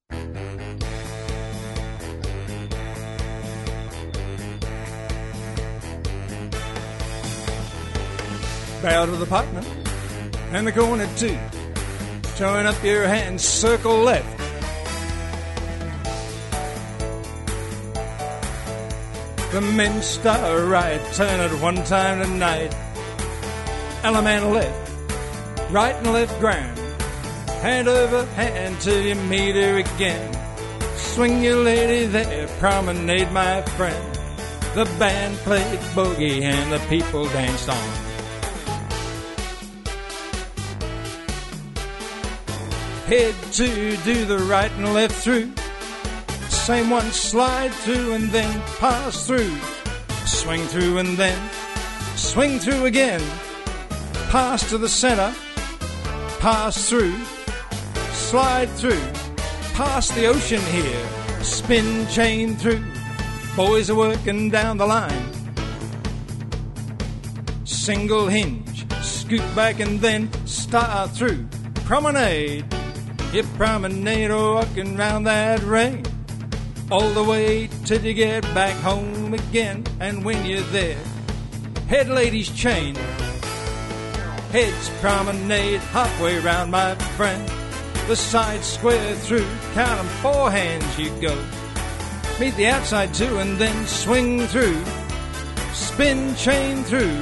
Bow to the partner and the corner two. Join up your hands, circle left. The men start right, turn it one time tonight. Element left, right and left ground. Hand over hand till you meet her again. Swing your lady there, promenade my friend. The band played boogie and the people danced on. Head to do the right and left through. Same one, slide through and then pass through. Swing through and then swing through again. Pass to the center, pass through, slide through, past the ocean here, spin chain through. Boys are working down the line. Single hinge, scoot back and then start through. Promenade, you promenade walking round that ring. All the way till you get back home again. And when you're there, head ladies chain. Heads promenade halfway round, my friend. The side square through, count 'em 4 hands you go. Meet the outside two and then swing through. Spin chain through.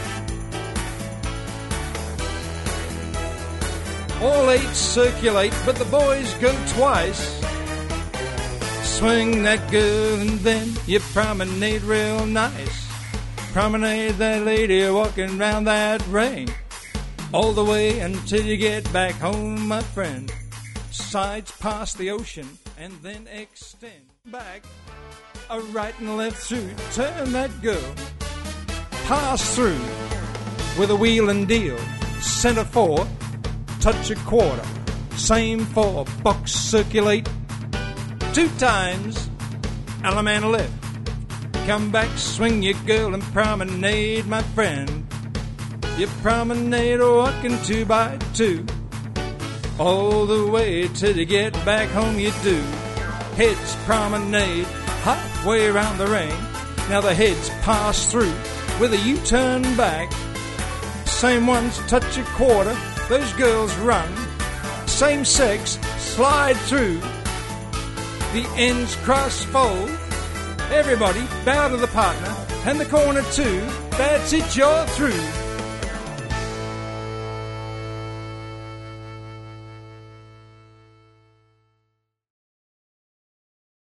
All 8 circulate, but the boys go twice. Swing that girl and then you promenade real nice. Promenade that lady walking round that ring. All the way until you get back home, my friend. Sides past the ocean and then extend. Back, a right and left through. Turn that girl. Pass through with a wheel and deal. Center 4, touch a quarter. Same 4, box circulate. 2 times, element left. Come back, swing your girl and promenade, my friend. You promenade walking 2 by 2. All the way till you get back home you do. Heads promenade halfway around the ring. Now the heads pass through with a U-turn back. Same ones touch a quarter. Those girls run. Same sex slide through. The ends cross fold. Everybody bow to the partner and the corner too. That's it, you're through.